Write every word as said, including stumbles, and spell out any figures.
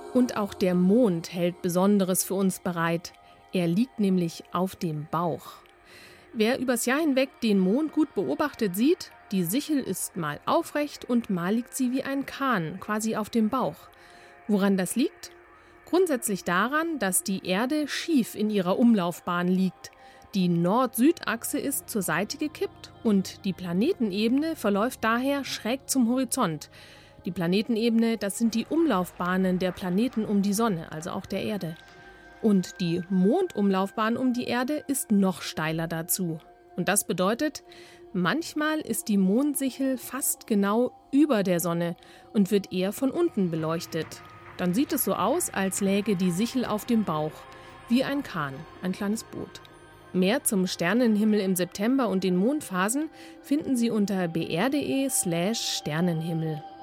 Und auch der Mond hält Besonderes für uns bereit. Er liegt nämlich auf dem Bauch. Wer übers Jahr hinweg den Mond gut beobachtet, sieht, die Sichel ist mal aufrecht und mal liegt sie wie ein Kahn, quasi auf dem Bauch. Woran das liegt? Grundsätzlich daran, dass die Erde schief in ihrer Umlaufbahn liegt. Die Nord-Süd-Achse ist zur Seite gekippt und die Planetenebene verläuft daher schräg zum Horizont. Die Planetenebene, das sind die Umlaufbahnen der Planeten um die Sonne, also auch der Erde. Und die Mondumlaufbahn um die Erde ist noch steiler dazu. Und das bedeutet, manchmal ist die Mondsichel fast genau über der Sonne und wird eher von unten beleuchtet. Dann sieht es so aus, als läge die Sichel auf dem Bauch, wie ein Kahn, ein kleines Boot. Mehr zum Sternenhimmel im September und den Mondphasen finden Sie unter b r punkt d e slash Sternenhimmel.